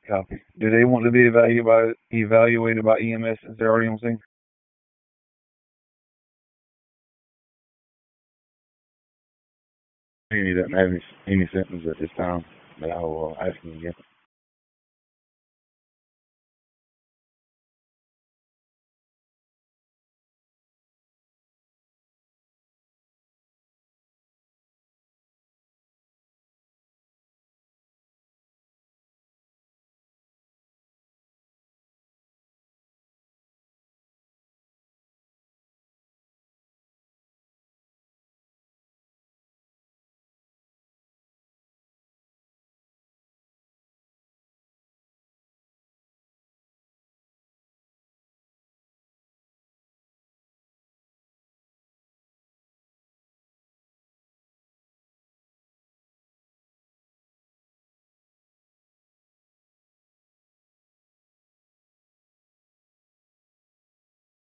Copy. Do they want to be evaluated by EMS since they're already on scene? He doesn't have any symptoms at this time, but I will ask him again.